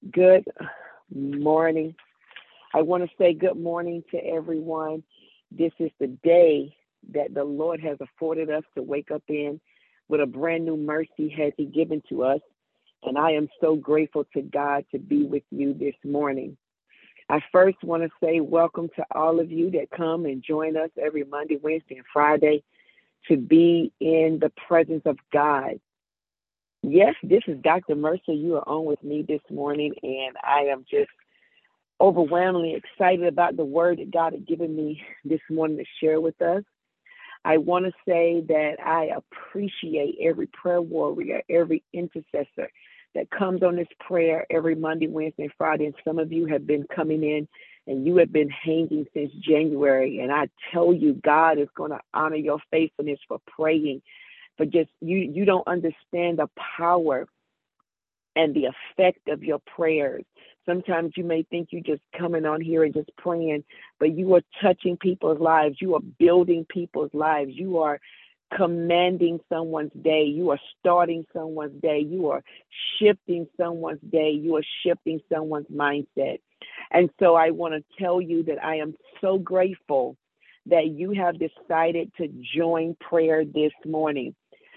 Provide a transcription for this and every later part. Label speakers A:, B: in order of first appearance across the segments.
A: Good morning. I want to say good morning to everyone. This is the day that the Lord has afforded us to wake up in with a brand new mercy has He given to us. And I am so grateful to God to be with you this morning. I first want to say welcome to all of you that come and join us every Monday, Wednesday, and Friday to be in the presence of God. Yes, this is Dr. Mercer. You are on with me this morning, and I am just overwhelmingly excited about the word that God has given me this morning to share with us. I want to say that I appreciate every prayer warrior, every intercessor that comes on this prayer every Monday, Wednesday, and Friday. And some of you have been coming in and you have been hanging since January. And I tell you, God is going to honor your faithfulness for praying. For just you don't understand the power and the effect of your prayers. Sometimes you may think you're just coming on here and just praying, but you are touching people's lives. You are building people's lives. You are commanding someone's day. You are starting someone's day. You are shifting someone's day. You are shifting someone's mindset. And so I want to tell you that I am so grateful that you have decided to join prayer this morning.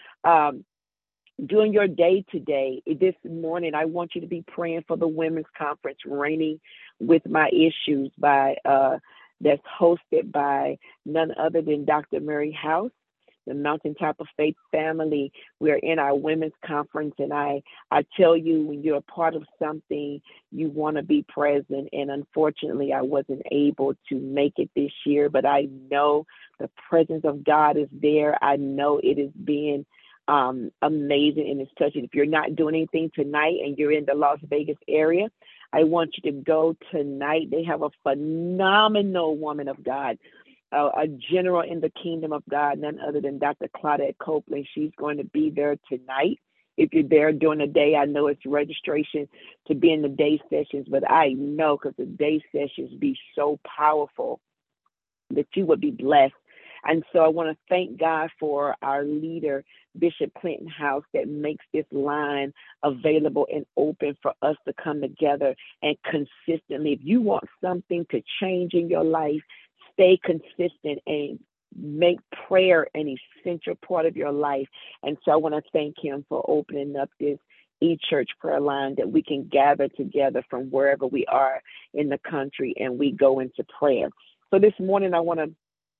A: During your day today, this morning, I want you to be praying for the Women's Conference, Reigning with My Issues, that's hosted by none other than Dr. Mary House, the Mountaintop of Faith family. We're in our Women's Conference, and I tell you, when you're a part of something, you want to be present. And unfortunately, I wasn't able to make it this year, but I know the presence of God is there. I know it is being amazing and it's touching. If you're not doing anything tonight and you're in the Las Vegas area, I want you to go tonight. They have a phenomenal woman of God, a general in the kingdom of God, none other than Dr. Claudette Copeland. She's going to be there tonight. If you're there during the day, I know it's registration to be in the day sessions, but I know because the day sessions be so powerful that you would be blessed. And so I want to thank God for our leader, Bishop Clinton House, that makes this line available and open for us to come together and consistently. If you want something to change in your life, stay consistent and make prayer an essential part of your life. And so I want to thank him for opening up this e-church prayer line that we can gather together from wherever we are in the country and we go into prayer. So this morning I want to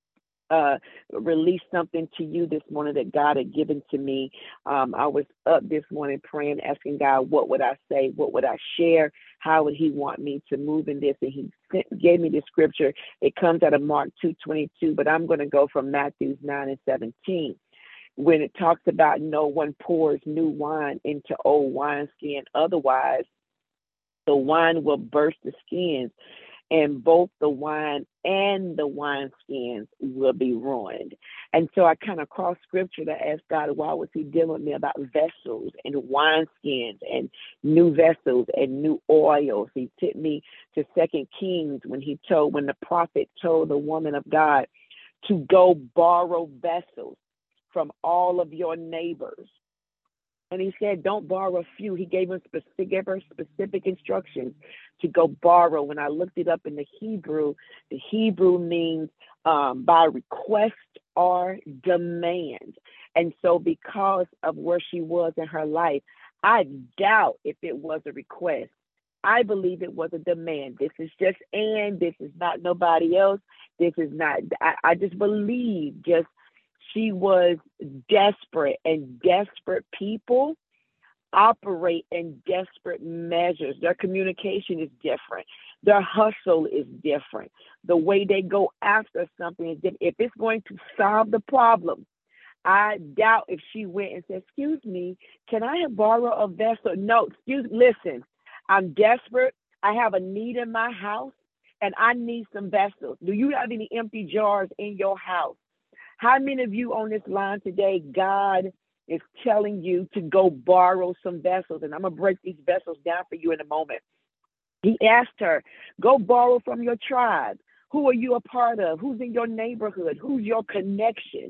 A: release something to you this morning that God had given to me. I was up this morning praying, asking God, what would I say? What would I share? How would He want me to move in this? And He gave me the scripture. It comes out of Mark 2:22, but I'm going to go from Matthew 9:17. When it talks about no one pours new wine into old wineskin, otherwise the wine will burst the skins, and both the wine and the wineskins will be ruined. And so I kind of crossed scripture to ask God, why was He dealing with me about vessels and wineskins and new vessels and new oils? He took me to Second Kings when the prophet told the woman of God to go borrow vessels from all of your neighbors. And he said, don't borrow a few. He gave her specific instructions to go borrow. When I looked it up in the Hebrew means by request or demand. And so because of where she was in her life, I doubt if it was a request. I believe it was a demand. This is just Ann. This is not nobody else. This is not, I just believe she was desperate, and desperate people operate in desperate measures. Their communication is different. Their hustle is different. The way they go after something is different. If it's going to solve the problem, I doubt if she went and said, excuse me, can I borrow a vessel? No, listen, I'm desperate. I have a need in my house and I need some vessels. Do you have any empty jars in your house? How many of you on this line today, God is telling you to go borrow some vessels? And I'm going to break these vessels down for you in a moment. He asked her, go borrow from your tribe. Who are you a part of? Who's in your neighborhood? Who's your connection?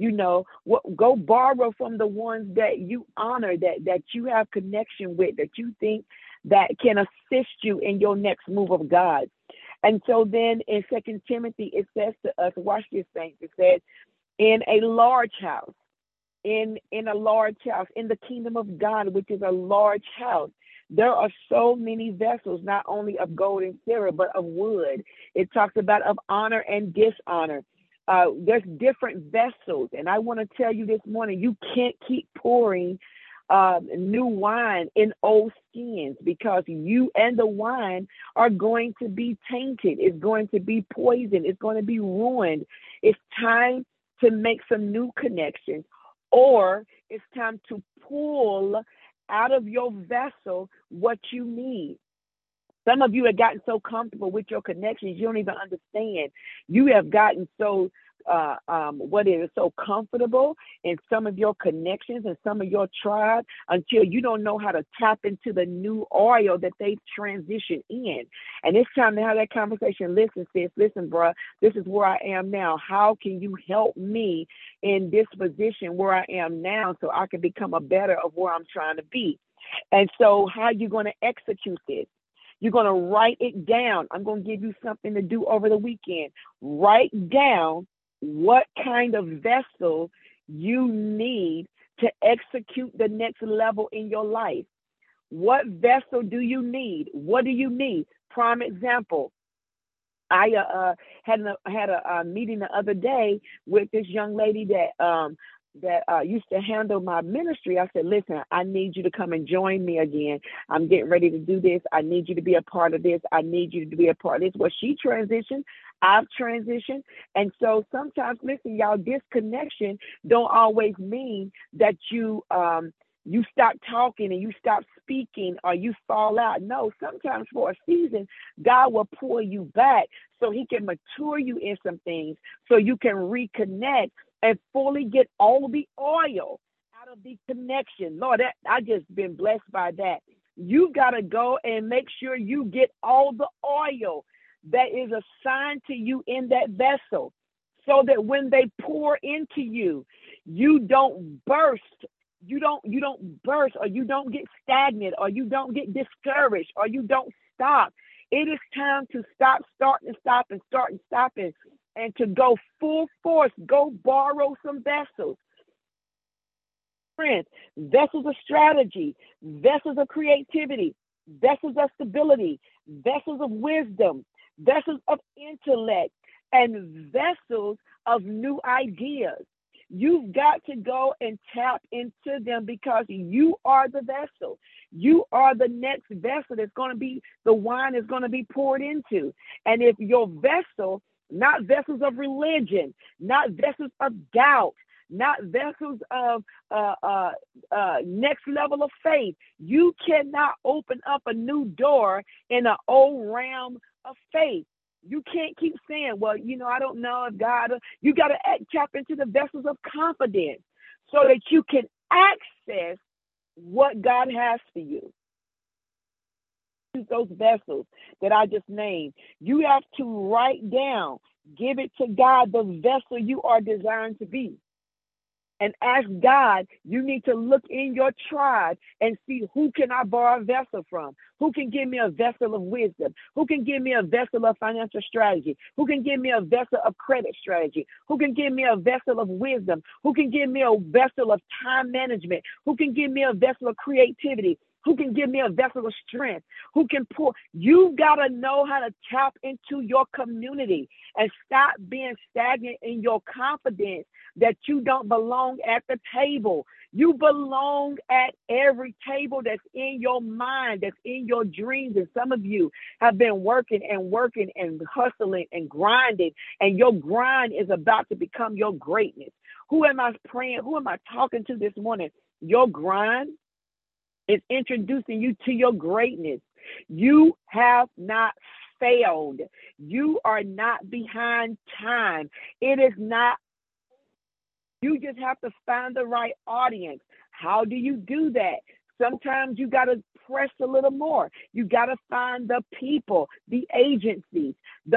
A: Go borrow from the ones that you honor, that you have connection with, that you think that can assist you in your next move of God. And so then in Second Timothy, it says to us, watch this, saints, it says, in a large house, in a large house, in the kingdom of God, which is a large house, there are so many vessels, not only of gold and silver, but of wood. It talks about of honor and dishonor. There's different vessels. And I want to tell you this morning, you can't keep pouring new wine in old skins, because you and the wine are going to be tainted. It's going to be poisoned. It's going to be ruined. It's time to make some new connections, or it's time to pull out of your vessel what you need. Some of you have gotten so comfortable with your connections, you don't even understand. You have gotten so so comfortable in some of your connections and some of your tribe until you don't know how to tap into the new oil that they've transitioned in. And it's time to have that conversation. Listen, sis, listen, bruh, this is where I am now. How can you help me in this position where I am now so I can become a better of where I'm trying to be? And so how are you going to execute this? You're going to write it down. I'm going to give you something to do over the weekend. Write down what kind of vessel you need to execute the next level in your life. What vessel do you need? What do you need? Prime example. I had a meeting the other day with this young lady that used to handle my ministry. I said, listen, I need you to come and join me again. I'm getting ready to do this. I need you to be a part of this. I need you to be a part of this. Well, she transitioned. I've transitioned. And so sometimes, listen, y'all, disconnection don't always mean that you stop talking and you stop speaking or you fall out. No, sometimes for a season, God will pull you back so he can mature you in some things so you can reconnect and fully get all the oil out of the connection. Lord, I just been blessed by that. You got to go and make sure you get all the oil that is assigned to you in that vessel so that when they pour into you, you don't burst. You don't burst, or you don't get stagnant, or you don't get discouraged, or you don't stop. It is time to stop, start and stop, and start and stop, and to go full force. Go borrow some vessels. Friends, vessels of strategy, vessels of creativity, vessels of stability, vessels of wisdom, vessels of intellect, and vessels of new ideas. You've got to go and tap into them because you are the vessel. You are the next vessel that's going to be, the wine is going to be poured into. And if your vessel, not vessels of religion, not vessels of doubt, not vessels of next level of faith, you cannot open up a new door in an old realm of faith. You can't keep saying, well, I don't know if God, you got to tap into the vessels of confidence so that you can access what God has for you. Those vessels that I just named, you have to write down, give it to God, the vessel you are designed to be. And ask God, you need to look in your tribe and see, who can I borrow a vessel from? Who can give me a vessel of wisdom? Who can give me a vessel of financial strategy? Who can give me a vessel of credit strategy? Who can give me a vessel of wisdom? Who can give me a vessel of time management? Who can give me a vessel of creativity? Who can give me a vessel of strength? Who can pour? You've got to know how to tap into your community and stop being stagnant in your confidence that you don't belong at the table. You belong at every table that's in your mind, that's in your dreams. And some of you have been working and hustling and grinding, and your grind is about to become your greatness. Who am I praying? Who am I talking to this morning? Your grind is introducing you to your greatness. You have not failed. You are not behind time. It is not. You just have to find the right audience. How do you do that? Sometimes you got to press a little more. You got to find the people, the agencies,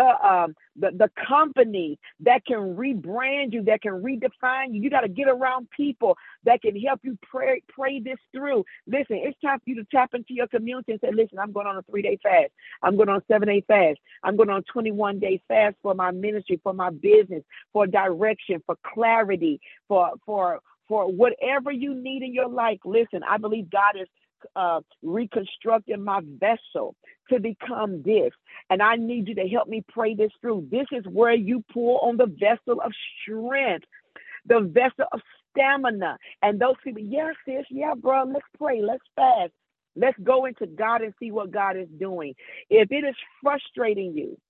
A: the companies that can rebrand you, that can redefine you. You got to get around people that can help you pray this through. Listen, it's time for you to tap into your community and say, listen, I'm going on a 3-day fast. I'm going on a 7-day fast. I'm going on a 21-day fast for my ministry, for my business, for direction, for clarity, for whatever you need in your life. Listen, I believe God is reconstructing my vessel to become this. And I need you to help me pray this through. This is where you pull on the vessel of strength, the vessel of stamina. And those people, yeah, sis, yeah, bro, let's pray, let's fast. Let's go into God and see what God is doing. If it is frustrating you,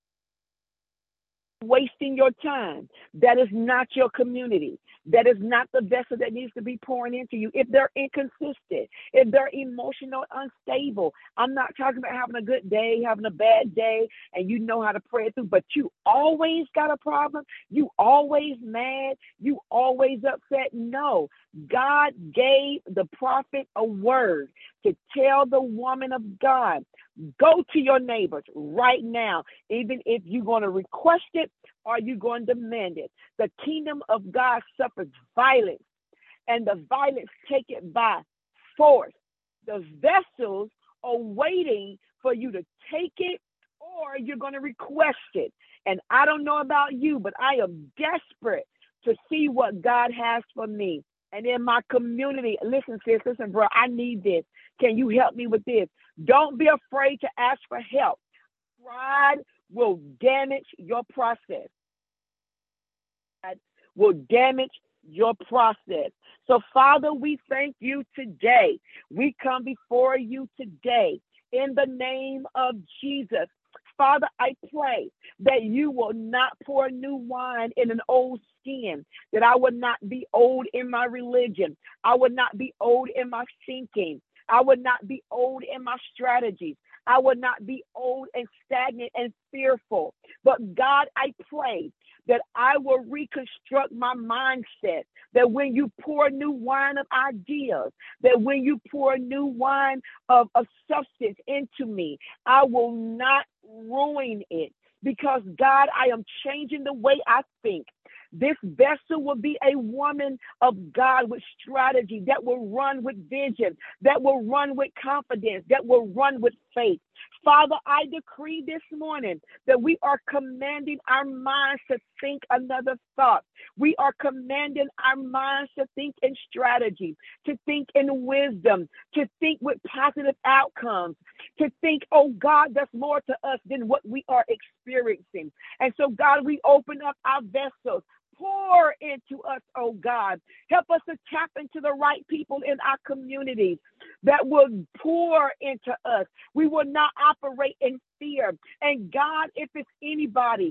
A: wasting your time, that is not your community. That is not the vessel that needs to be pouring into you. If they're inconsistent, if they're emotional, unstable, I'm not talking about having a good day, having a bad day, and you know how to pray it through, but you always got a problem, you always mad, you always upset. No, God gave the prophet a word to tell the woman of God, go to your neighbors right now, even if you're going to request it or you're going to demand it. The kingdom of God suffers violence, and the violence take it by force. The vessels are waiting for you to take it, or you're going to request it. And I don't know about you, but I am desperate to see what God has for me. And in my community, listen, sis, listen, bro, I need this. Can you help me with this? Don't be afraid to ask for help. Pride will damage your process. Pride will damage your process. So, Father, we thank you today. We come before you today in the name of Jesus. Father, I pray that you will not pour new wine in an old skin, that I would not be old in my religion. I would not be old in my thinking. I would not be old in my strategies. I would not be old and stagnant and fearful. But God, I pray that I will reconstruct my mindset, that when you pour new wine of ideas, that when you pour new wine of substance into me, I will not ruin it. Because God, I am changing the way I think. This vessel will be a woman of God with strategy, that will run with vision, that will run with confidence, that will run with faith. Father, I decree this morning that we are commanding our minds to think another thought. We are commanding our minds to think in strategy, to think in wisdom, to think with positive outcomes, to think, oh God, there's more to us than what we are experiencing. And so, God, we open up our vessels. Pour into us, oh God. Help us to tap into the right people in our communities that will pour into us. We will not operate in fear. And God, if it's anybody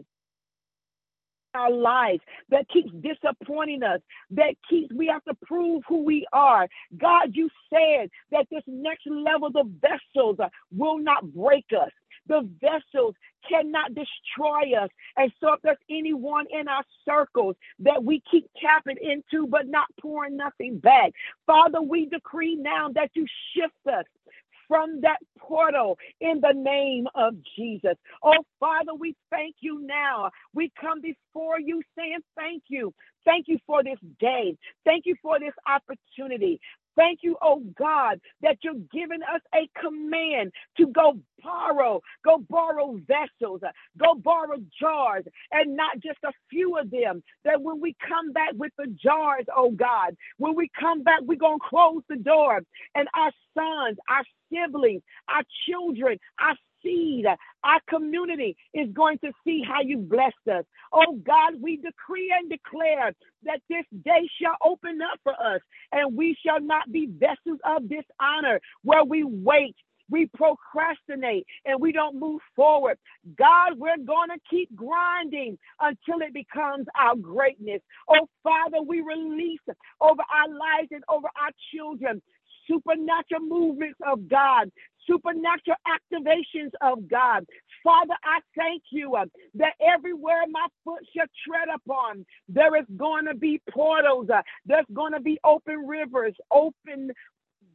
A: in our lives that keeps disappointing us, we have to prove who we are. God, you said that this next level of vessels will not break us. The vessels cannot destroy us. And so if there's anyone in our circles that we keep tapping into but not pouring nothing back, Father, we decree now that you shift us from that portal in the name of Jesus. Oh, Father, we thank you now. We come before you saying thank you. Thank you for this day. Thank you for this opportunity. Thank you, oh God, that you're giving us a command to go borrow vessels, go borrow jars, and not just a few of them. That when we come back with the jars, oh God, when we come back, we're going to close the door, and our sons, our siblings, our children, our seed, our community is going to see how you blessed us. Oh God, we decree and declare that this day shall open up for us, and we shall not be vessels of dishonor where we wait, we procrastinate, and we don't move forward. God, we're going to keep grinding until it becomes our greatness. Oh Father, we release over our lives and over our children supernatural movements of God, supernatural activations of God. Father, I thank you that everywhere my foot shall tread upon, there is going to be portals. There's going to be open rivers, open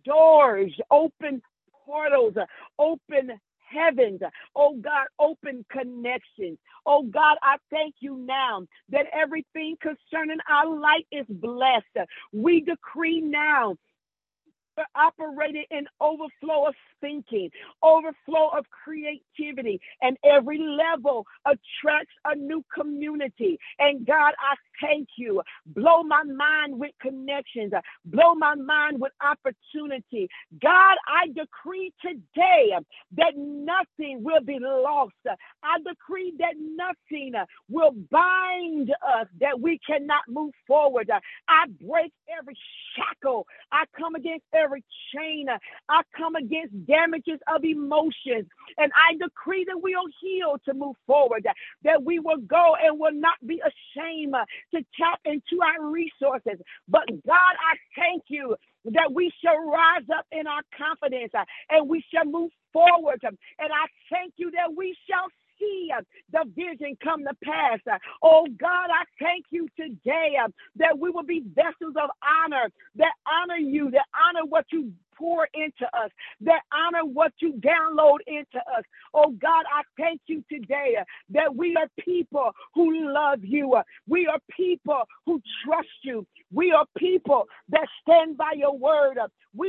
A: doors, open portals, open heavens. Oh God, open connections. Oh God, I thank you now that everything concerning our life is blessed. We decree now operated in overflow of thinking, overflow of creativity, and every level attracts a new community. And God, I thank you. Blow my mind with connections, blow my mind with opportunity. God, I decree today that nothing will be lost. I decree that nothing will bind us, that we cannot move forward. I break every shackle. I come against every chain. I come against damages of emotions. And I decree that we are healed to move forward, that we will go and will not be ashamed to tap into our resources. But God, I thank you that we shall rise up in our confidence and we shall move forward. And I thank you that we shall see the vision come to pass. Oh God, I thank you today that we will be vessels of honor, that honor you, that honor what you pour into us, that honor what you download into us. Oh God, I thank you today that we are people who love you. We are people who trust you. We are people that stand by your word. We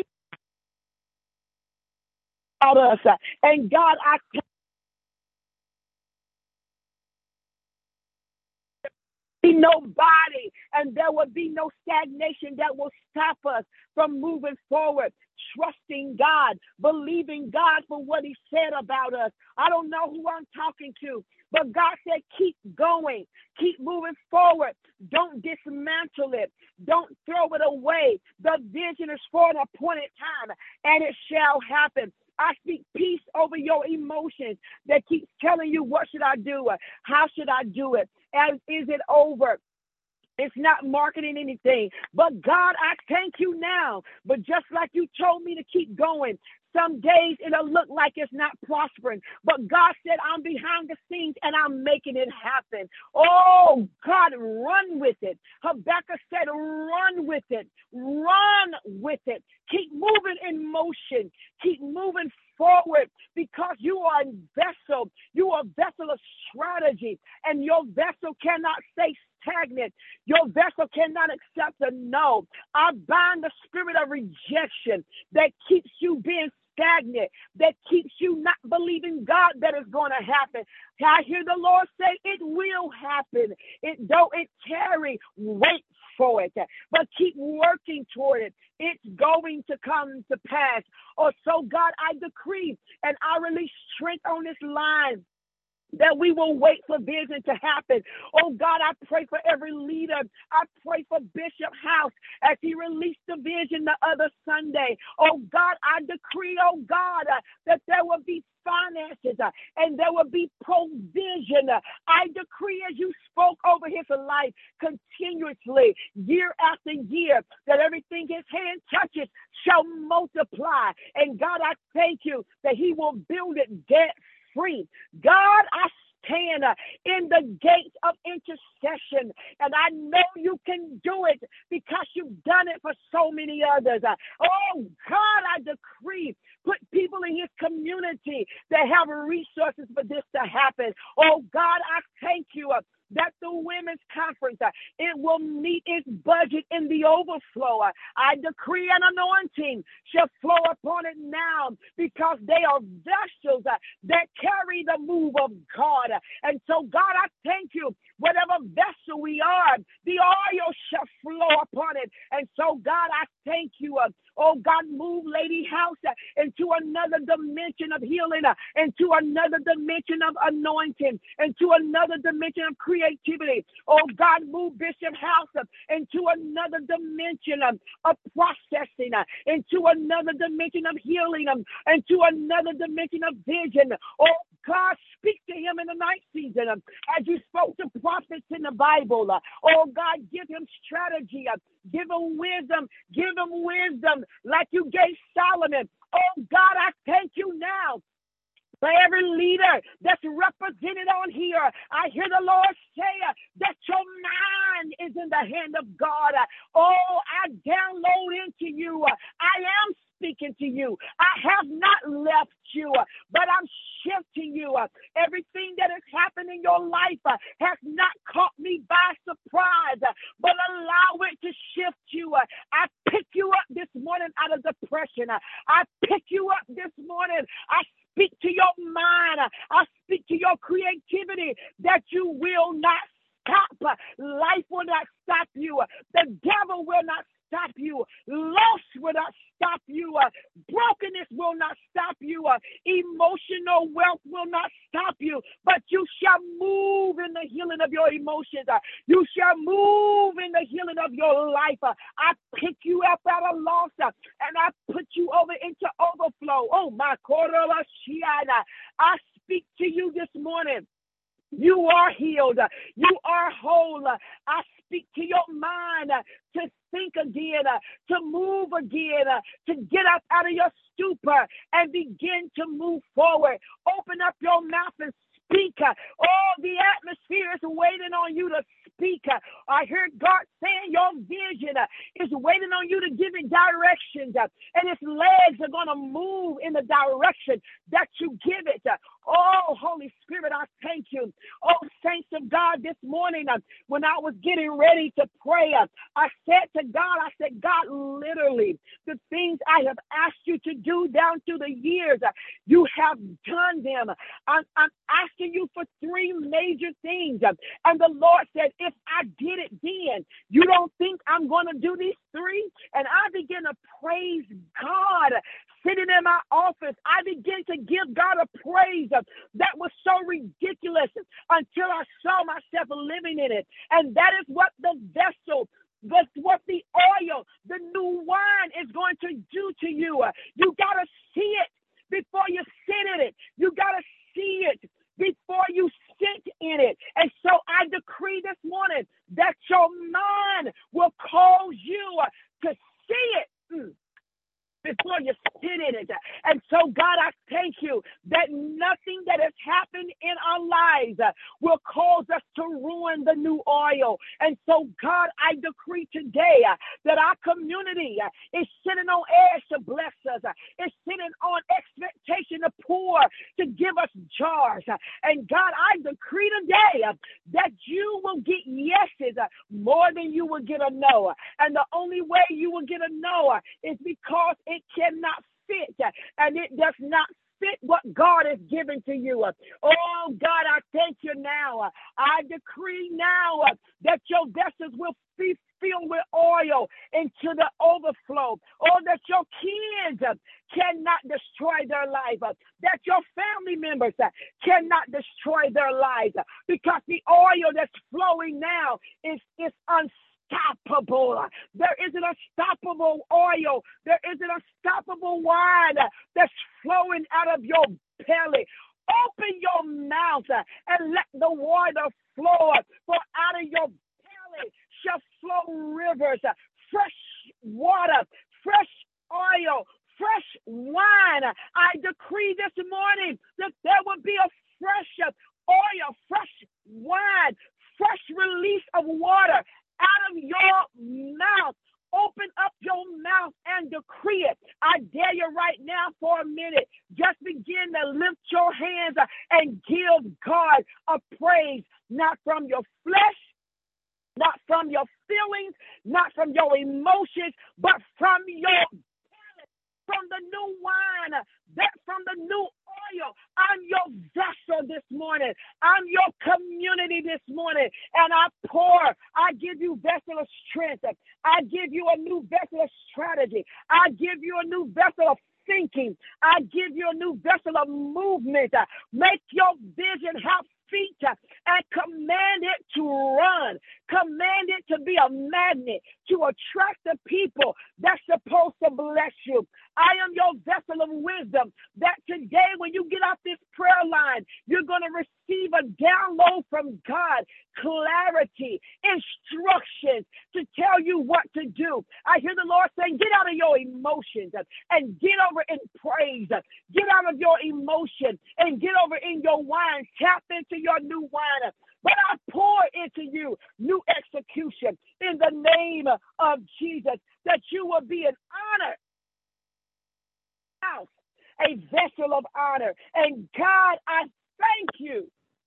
A: about us. And God, I be nobody, and there will be no stagnation that will stop us from moving forward, trusting God, believing God for what he said about us. I don't know who I'm talking to, but God said, keep going, keep moving forward. Don't dismantle it. Don't throw it away. The vision is for an appointed time, and it shall happen. I speak peace over your emotions that keeps telling you, what should I do? How should I do it? And is it over? It's not marketing anything. But God, I thank you now. But just like you told me to keep going, some days it'll look like it's not prospering. But God said, I'm behind the scenes and I'm making it happen. Oh, God, run with it. Habakkuk said, run with it. Run with it. Keep moving in motion. Keep moving forward, because you are a vessel. You are a vessel of strategy, and your vessel cannot stay stagnant. Your vessel cannot accept a no. I bind the spirit of rejection that keeps you being stagnant, that keeps you not believing God that is going to happen. I hear the Lord say, it will happen. Though it tarry, wait for it, but keep working toward it. It's going to come to pass. Or so, God, I decree and I release strength on this line, that we will wait for vision to happen. Oh God, I pray for every leader. I pray for Bishop House as he released the vision the other Sunday. Oh God, I decree, oh God, that there will be finances and there will be provision. I decree, as you spoke over his life continuously, year after year, that everything his hand touches shall multiply. And God, I thank you that he will build it debt free. God, I stand in the gates of intercession, and I know you can do it because you've done it for so many others. Oh God, I decree, put people in his community that have resources for this to happen. Oh God, I thank you that the women's conference, it will meet its budget in the overflow. I decree an anointing shall flow upon it now, because they are vessels that carry the move of God. And so, God, I thank you. Whatever vessel we are, the oil shall flow upon it. And so, God, I thank you. Oh, God, move Lady House into another dimension of healing, into another dimension of anointing, into another dimension of creativity. Oh, God, move Bishop House into another dimension of processing, into another dimension of healing, into another dimension of vision. Oh, God, speak to him in the night season as you spoke to prophets in the Bible. Oh, God, give him strategy, give him wisdom like you gave Solomon. Oh, God, I thank you now for every leader that's represented on here. I hear the Lord say that your mind is in the hand of God. Oh, I download into you. I am speaking to you. I have not left you, but I'm shifting you. Everything that has happened in your life has not caught me by surprise, but allow it to shift you. I pick you up this morning out of depression. I pick you up this morning. I speak to your mind. I speak to your creativity that you will not stop. Life will not stop you. The devil will not stop you. Loss will not stop you. Brokenness will not stop you. Emotional wealth will not stop you. But you shall move in the healing of your emotions. You shall move in the healing of your life. I pick you up out of loss and I put you over into overflow. Oh my God. I speak to you this morning. You are healed. You are whole. I speak to your mind to think again, to move again, to get up out of your stupor and begin to move forward. Open up your mouth and speak. Oh, the atmosphere is waiting on you to speak. I heard God saying your vision is waiting on you to give it directions, and its legs are going to move in the direction that you give it. Oh, Holy Spirit, I thank you. Oh, saints of God, this morning when I was getting ready to pray, I said to God, God, literally, the things I have asked you to do down through the years, you have done them. I'm asking you for three major things. And the Lord said, if I did it then, you don't think I'm going to do these three? And I began to praise God. Sitting in my office, I began to give God a praise that was so ridiculous until I saw myself living in it. And that is what the vessel, that's what the oil, the new wine is going to do to you. You got to see it before you sit in it. You got to see it before you sit in it. And so I decree this morning that your mind will cause you to see it before you sit in it. And so, God, I thank you that nothing that has happened in our lives will cause us to ruin the new oil. And so, God, I decree today that our community is sitting on edge to bless us. It's sitting on expectation to pour, to give us jars. And God, I decree today that you will get yeses more than you will get a no. And the only way you will get a no is because it cannot fit, and it does not fit what God has given to you. Oh, God, I thank you now. I decree now that your vessels will be filled with oil into the overflow. Oh, that your kids cannot destroy their life, that your family members cannot destroy their lives, because the oil that's flowing now is unstoppable. There is an unstoppable oil. There is an unstoppable wine that's flowing out of your belly. Open your mouth and let the water flow. For out of your belly shall flow rivers, fresh water, fresh oil, fresh wine. I decree this morning that there will be a fresh oil, fresh wine, fresh release of water out of your mouth. Open up your mouth and decree it. I dare you right now for a minute. Just begin to lift your hands and give God a praise, not from your flesh, not from your feelings, not from your emotions, but from your belly, from the new wine, that from the new oil. I'm your vessel this morning. I'm your community this morning. And I give you vessel of strength. I give you a new vessel of strategy. I give you a new vessel of thinking. I give you a new vessel of movement. Make your vision have feet and command it to run. Command it to be a magnet to attract the people that's supposed to bless you. I am your vessel of wisdom that today when you get off this prayer line, you're going to receive a download from God, clarity, instructions to tell you what to do. I hear the Lord saying, get out of your emotions and get over in praise. Get out of your emotion and get over in your wine. Tap into your new wine. But I pour into you new execution in the name of Jesus, that you will be an honor a vessel of honor. And God, I thank you.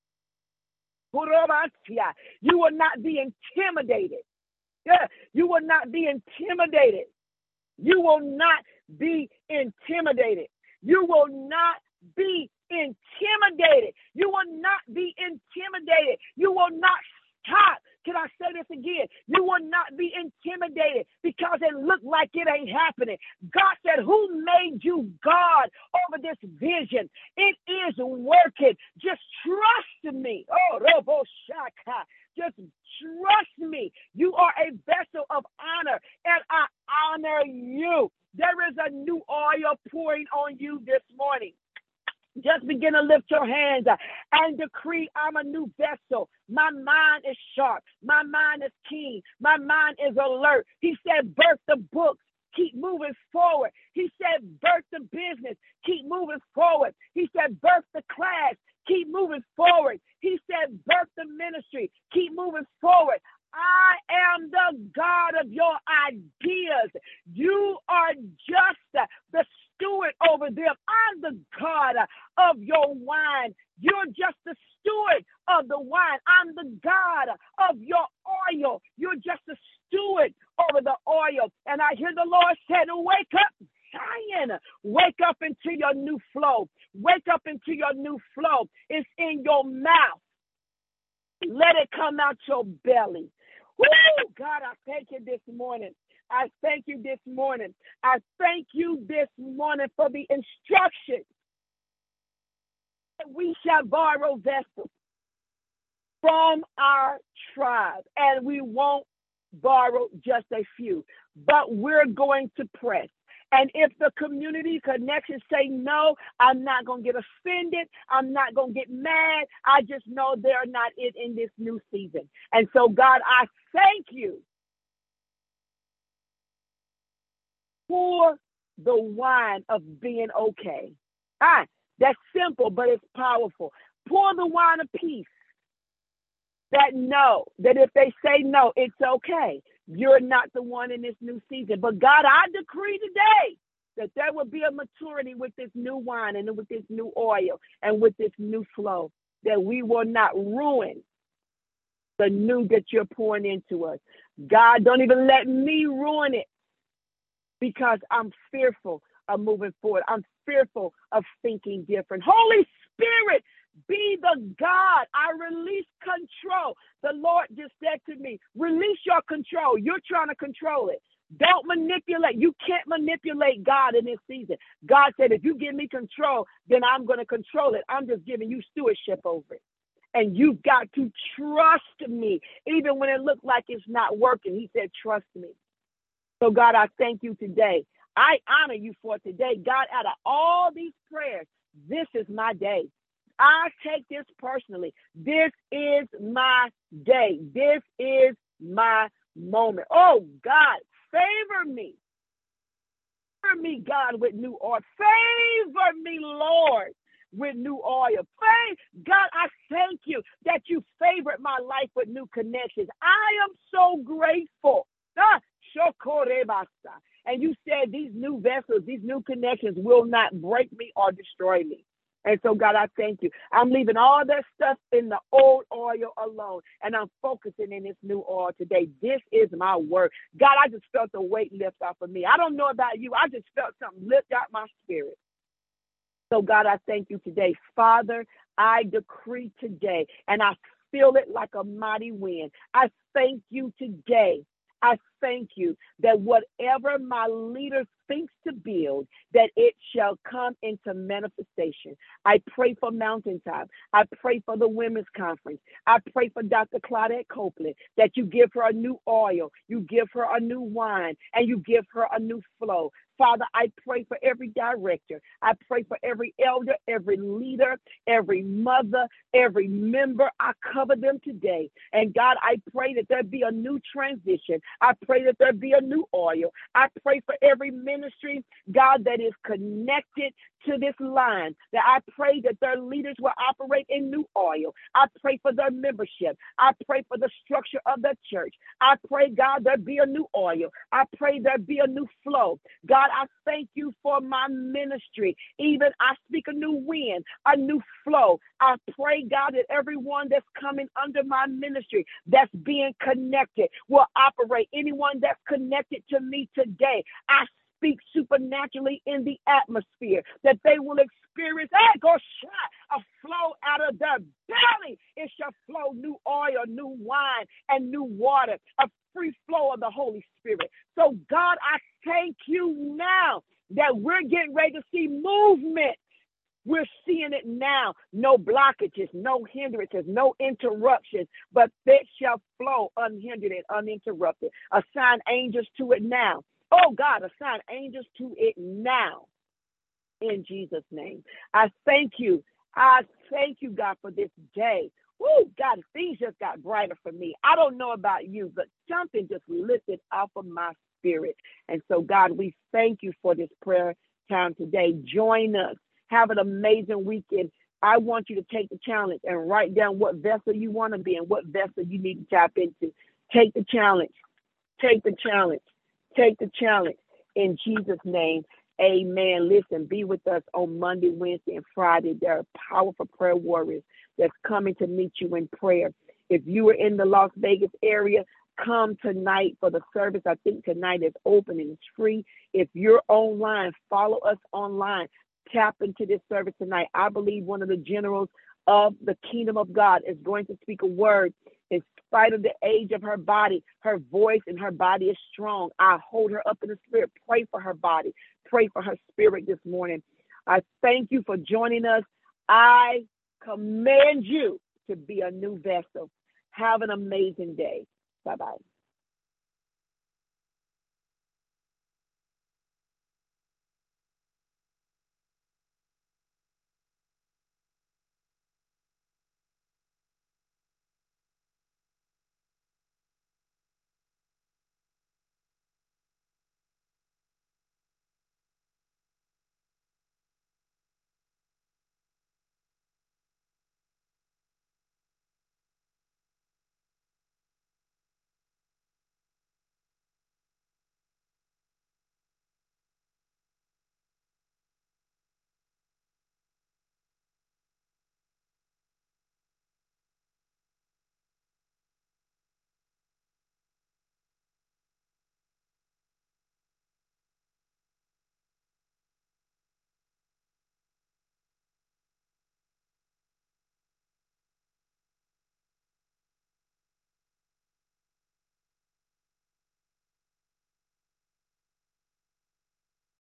A: You will not be intimidated. Yeah, you will not be intimidated. You will not be intimidated. You will not be intimidated. You will not be intimidated. You will not stop. Can I say this again? You will not be intimidated because it looked like it ain't happening. God said, who made you God over this vision? It is working. Just trust me. Oh, Robo Shaka. Just trust me. You are a vessel of honor, and I honor you. There is a new oil pouring on you this morning. Just begin to lift your hands and decree, I'm a new vessel. My mind is sharp. My mind is keen. My mind is alert. He said, birth the books. Keep moving forward. He said, birth the business. Keep moving forward. He said, birth the class. Keep moving forward. He said, birth the ministry. Keep moving forward. I am the God of your ideas. You are just the steward over them. I'm the God of your wine. You're just the steward of the wine. I'm the God of your oil. You're just the steward over the oil. And I hear the Lord saying, wake up, Zion. Wake up into your new flow. Wake up into your new flow. It's in your mouth. Let it come out your belly. Woo! God, I thank you this morning. I thank you this morning. I thank you this morning for the instruction that we shall borrow vessels from our tribe. And we won't borrow just a few, but we're going to press. And if the community connections say no, I'm not going to get offended. I'm not going to get mad. I just know they're not in this new season. And so, God, I thank you for the wine of being okay. That's simple, but it's powerful. Pour the wine of peace. That if they say no, it's okay. You're not the one in this new season. But God, I decree today that there will be a maturity with this new wine and with this new oil and with this new flow, that we will not ruin the new that you're pouring into us. God, don't even let me ruin it because I'm fearful of moving forward. I'm fearful of thinking different. Holy Spirit, be the God. I release control. The Lord just said to me, release your control. You're trying to control it. Don't manipulate. You can't manipulate God in this season. God said, if you give me control, then I'm going to control it. I'm just giving you stewardship over it. And you've got to trust me, even when it looks like it's not working. He said, trust me. So God, I thank you today. I honor you for today. God, out of all these prayers, this is my day. I take this personally. This is my day. This is my moment. Oh, God, favor me. Favor me, God, with new oil. Favor me, Lord, with new oil. God, I thank you that you favored my life with new connections. I am so grateful. And you said these new vessels, these new connections will not break me or destroy me. And so, God, I thank you. I'm leaving all that stuff in the old oil alone, and I'm focusing in this new oil today. This is my word. God, I just felt the weight lift off of me. I don't know about you. I just felt something lift out my spirit. So, God, I thank you today. Father, I decree today, and I feel it like a mighty wind. I thank you today. I thank you that whatever my leader thinks to build, that it shall come into manifestation. I pray for Mountaintop. I pray for the Women's Conference. I pray for Dr. Claudette Copeland, that you give her a new oil, you give her a new wine, and you give her a new flow. Father, I pray for every director. I pray for every elder, every leader, every mother, every member. I cover them today. And God, I pray that there be a new transition. I pray that there be a new oil. I pray for every ministry, God, that is connected to this line, that I pray that their leaders will operate in new oil. I pray for their membership. I pray for the structure of the church. I pray, God, there be a new oil. I pray there be a new flow. God, I thank you for my ministry. Even I speak a new wind, a new flow. I pray, God, that everyone that's coming under my ministry, that's being connected, will operate. Anyone that's connected to me today, I speak supernaturally in the atmosphere, that they will experience a flow out of their belly. It shall flow new oil, new wine, and new water, a free flow of the Holy Spirit. So, God, I thank you now that we're getting ready to see movement. We're seeing it now. No blockages, no hindrances, no interruptions, but it shall flow unhindered and uninterrupted. Assign angels to it now. Oh, God, assign angels to it now. In Jesus' name. I thank you. I thank you, God, for this day. Oh, God, things just got brighter for me. I don't know about you, but something just lifted off of my spirit. And so, God, we thank you for this prayer time today. Join us. Have an amazing weekend. I want you to take the challenge and write down what vessel you want to be and what vessel you need to tap into. Take the challenge. Take the challenge. Take the challenge. In Jesus' name, amen. Listen, be with us on Monday, Wednesday, and Friday. There are powerful prayer warriors that's coming to meet you in prayer. If you are in the Las Vegas area, come tonight for the service. I think tonight is open and it's free. If you're online, follow us online. Tap into this service tonight. I believe one of the generals of the kingdom of God is going to speak a word. In spite of the age of her body, her voice and her body is strong. I hold her up in the spirit. Pray for her body. Pray for her spirit this morning. I thank you for joining us. I command you to be a new vessel. Have an amazing day. Bye-bye.